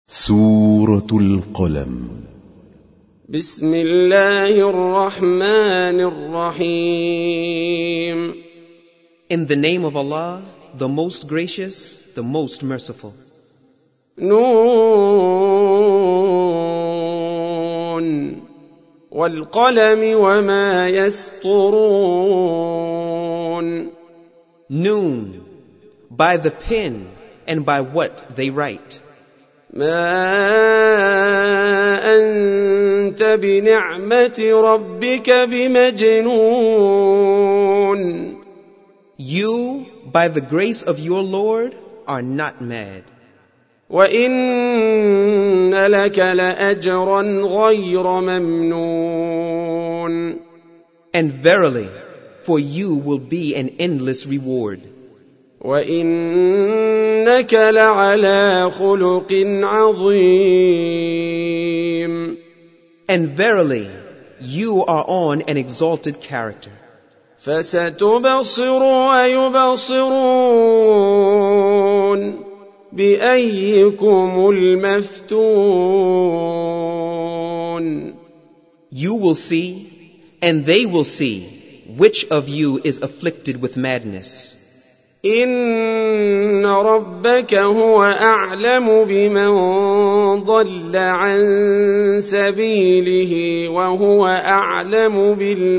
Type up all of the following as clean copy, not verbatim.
سورة القلم. بسم الله الرحمن الرحيم. In the name of Allah, the most gracious, the most merciful. نون والقلم وما يسطرون. Noon, by the pen and by what they write. ما أنت بنعمة ربك بمجنون. You, by the grace of your Lord, are not mad. وإن لك لأجرا غير ممنون. And verily, for you will be an endless reward. وإنك لعلى خلق عظيم. And verily, you are on an exalted character. فستبصر ويبصرون بأيكم المفتون. You will see, and they will see, which of you is afflicted with madness. إن ربك هو أعلم بمن ضل عن سبيله وهو أعلم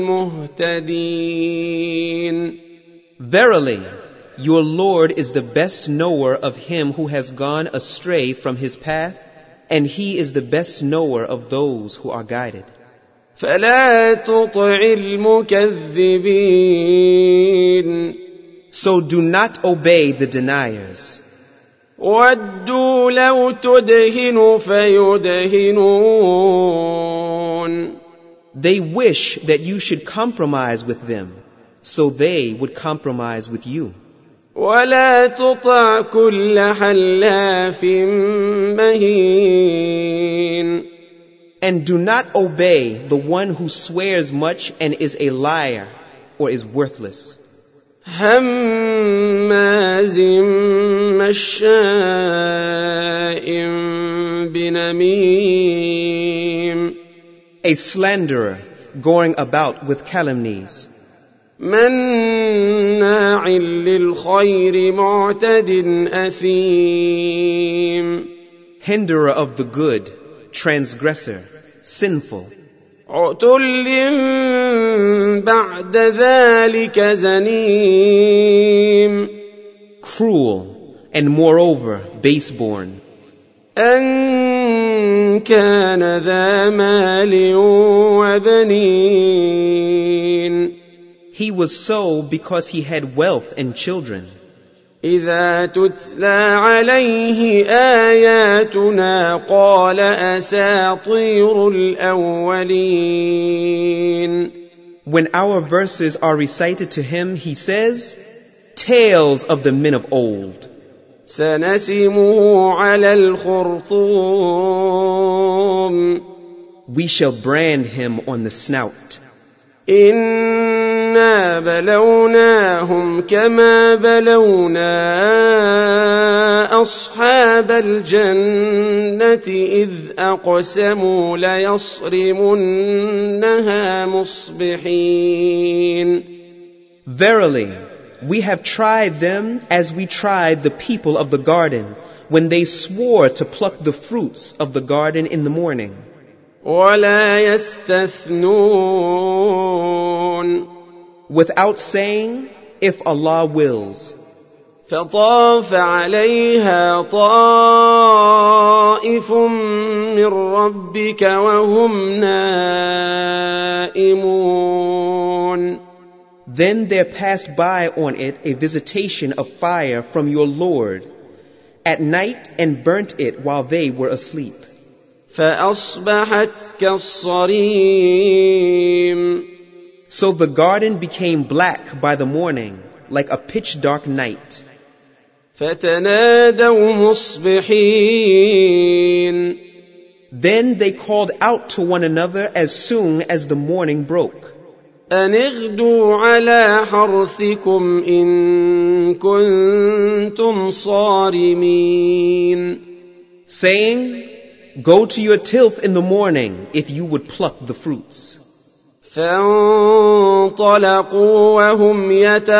بالمهتدين. Verily, your Lord is the best knower of him who has gone astray from his path, and he is the best knower of those who are guided. فلا تطع المكذبين. So do not obey the deniers. ودوا لو تدهن فيدهنون. They wish that you should compromise with them, so they would compromise with you. ولا تطع كل حلاف مهين. And do not obey the one who swears much and is a liar or is worthless. هماز مشاء بنميم. A slanderer going about with calumnies. مناع للخير معتد أثيم. Hinderer of the good, transgressor, sinful. عتل بعد ذلك زنيم. Cruel, and moreover baseborn. أن كان ذا مال وبنين. He was so because he had wealth and children. إذا تتلى عليه آياتنا قال أساطير الأولين. When our verses are recited to him, he says, tales of the men of old. سنسمه على الخرطوم. We shall brand him on the snout. إنا بلوناهم كما بلونا أصحاب الجنة إذ أقسموا ليصرمنها مصبحين. Verily, we have tried them as we tried the people of the garden when they swore to pluck the fruits of the garden in the morning. ولا يستثنون. Without saying, if Allah wills. فطاف عليها طائف من ربك وهم نائمون. Then there passed by on it a visitation of fire from your Lord at night and burnt it while they were asleep. فأصبحت كالصريم. So the garden became black by the morning, like a pitch-dark night. فتنادوا مصبحين. Then they called out to one another as soon as the morning broke. أن اغدوا على حرثكم إن كنتم صارمين. saying, "Go to your tilth in the morning if you would pluck the fruits." فانطلقوا وهم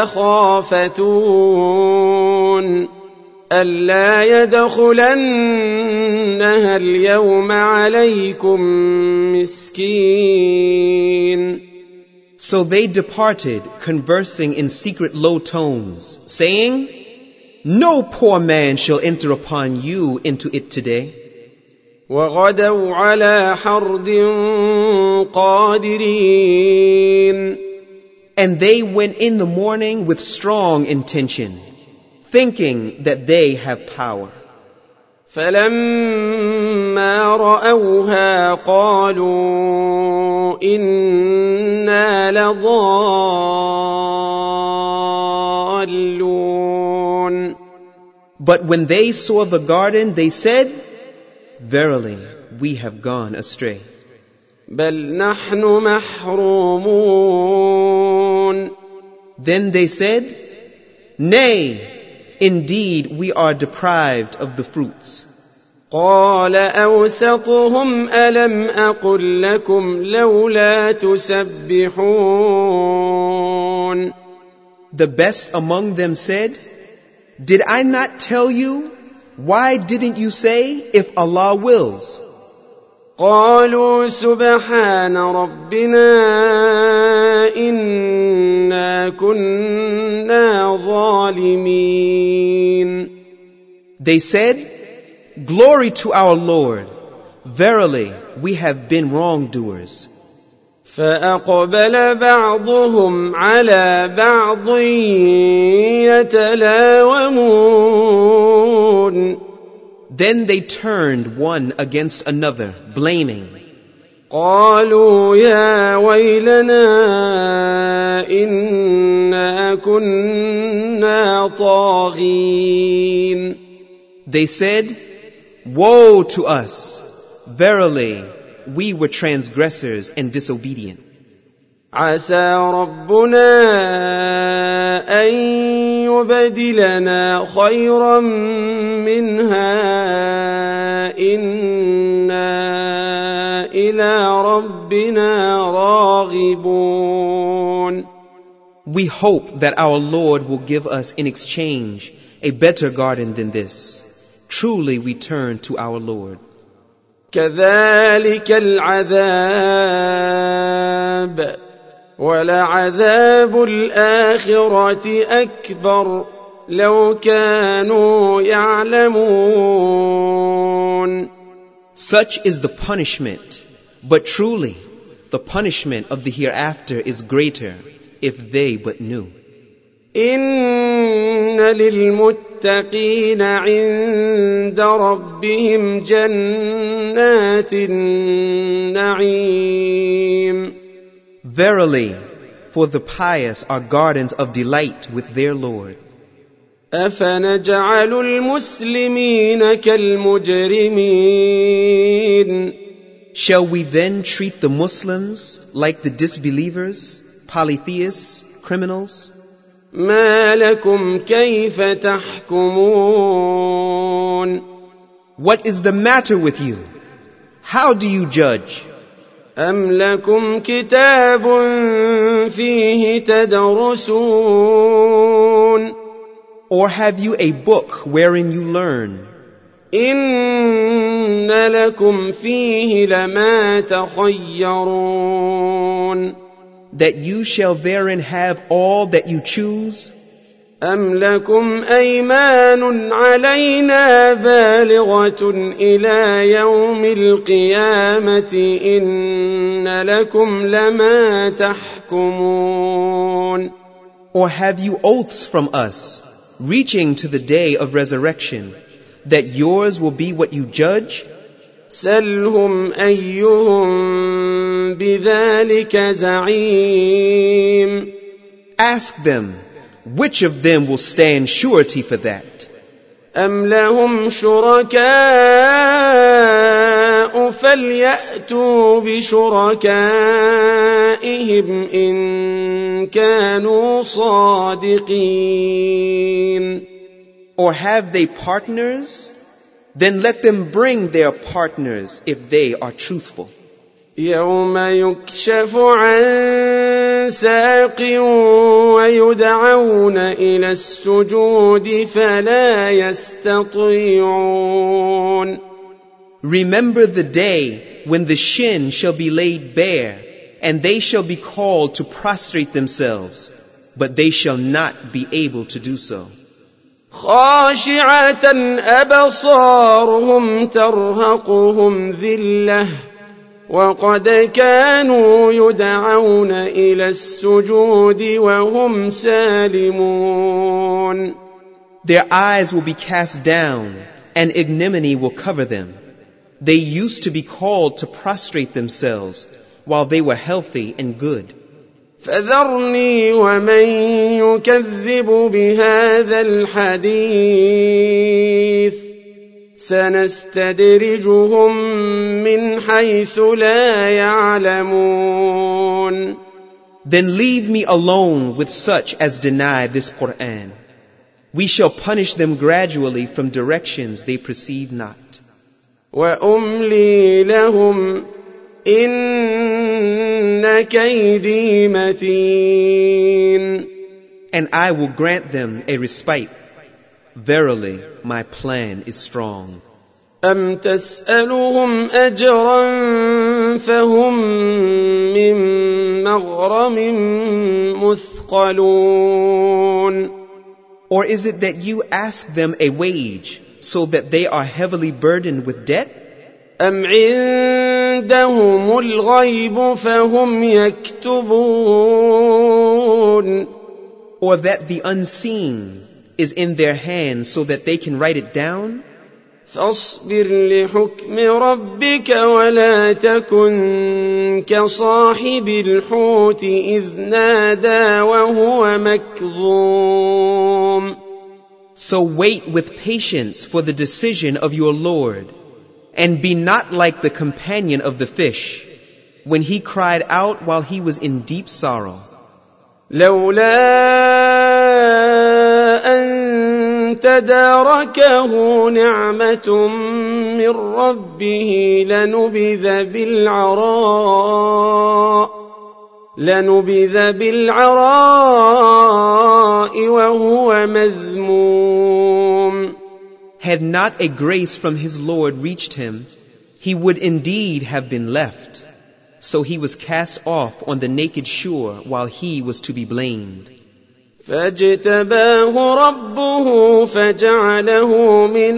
يتخافتون ألا يدخلنها اليوم عليكم مسكين. So they departed, conversing in secret low tones, saying, "No poor man shall enter upon you into it today." وغدوا على حرد قادرين. And they went in the morning with strong intention, thinking that they have power. فلما رأوها قالوا إنا لضالون. But when they saw the garden, they said, "Verily, we have gone astray." بل نحن محرومون. Then they said, "Nay, indeed we are deprived of the fruits." قال أوسطهم ألم أقل لكم لولا تسبحون. The best among them said, "Did I not tell you? Why didn't you say, if Allah wills?" قالوا سبحان ربنا إنا كنا ظالمين. They said, "Glory to our Lord. Verily, we have been wrongdoers." فأقبل بعضهم على بعض يتلاومون. Then they turned one against another, blaming. قالوا يا ويلنا إنا كنا طاغين. They said, "Woe to us! Verily, we were transgressors and disobedient." عسى ربنا أن يبدلنا خيرا منها إنا إلى ربنا راغبون. We hope that our Lord will give us in exchange a better garden than this. Truly we turn to our Lord. كذلك العذاب ولعذاب الآخرة أكبر لو كانوا يعلمون. Such is the punishment, but truly the punishment of the hereafter is greater if they but knew. إن للمتقين عند ربهم جنات النعيم. Verily, for the pious are gardens of delight with their Lord. أفنجعل المسلمين كالمجرمين. Shall we then treat the Muslims like the disbelievers, polytheists, criminals? ما لكم كيف تحكمون. What is the matter with you? How do you judge? أم لكم كتاب فيه تدرسون. Or have you a book wherein you learn? إن لكم فيه لما تخيرون. That you shall therein have all that you choose? أم لكم أيمان علينا بالغة إلى يوم القيامة إن لكم لما تحكمون. Or have you oaths from us, reaching to the day of resurrection, that yours will be what you judge? سلهم أيهم بذلك زعيم. Ask them, which of them will stand surety for that? أم لهم شركاء فليأتوا بشركائهم إن كانوا صادقين. Or have they partners? Then let them bring their partners if they are truthful. يوم يكشف عن ساق ويدعون إلى السجود فلا يستطيعون. Remember the day when the shin shall be laid bare, and they shall be called to prostrate themselves, but they shall not be able to do so. خاشعة أبصارهم ترهقهم ذلة وقد كانوا يدعون إلى السجود وهم سالمون. Their eyes will be cast down, and ignominy will cover them. They used to be called to prostrate themselves while they were healthy and good. فذرني ومن يكذب بهذا الحديث سنستدرجهم من حيث لا يعلمون. Then leave me alone with such as deny this Qur'an. We shall punish them gradually from directions they perceive not. وأملي لهم إن كيدي متين. And I will grant them a respite. Verily, my plan is strong. أم تسألهم أجرا فهم من مغرم مثقلون. Or is it that you ask them a wage so that they are heavily burdened with debt? أم عندهم الغيب فهم يكتبون. Or that the unseen is in their hands so that they can write it down? فاصبر لحكم ربك ولا تكن كصاحب الحوت إذ نادى وهو مكظوم. So wait with patience for the decision of your Lord, and be not like the companion of the fish, when he cried out while he was in deep sorrow. لولا أن تداركه نعمة من ربه لنبذ بالعراء وهو مذموم. Had not a grace from his Lord reached him, he would indeed have been left. So he was cast off on the naked shore while he was to be blamed. فاجتباه ربه فجعله من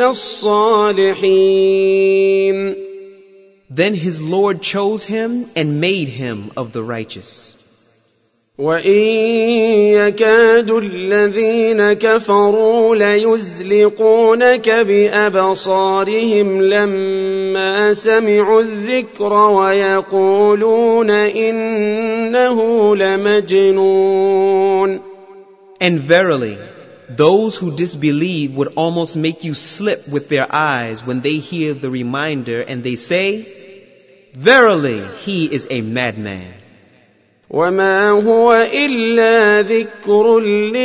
الصالحين. Then his Lord chose him and made him of the righteous. وإن يكاد الذين كفروا ليزلقونك بأبصارهم لما سمعوا الذكر ويقولون إنه لمجنون. And verily, those who disbelieve would almost make you slip with their eyes when they hear the reminder, and they say, verily, he is a madman. وما هو إلا ذكر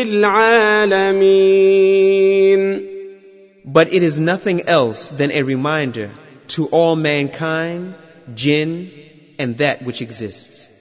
للعالمين. But it is nothing else than a reminder to all mankind, jinn, and that which exists.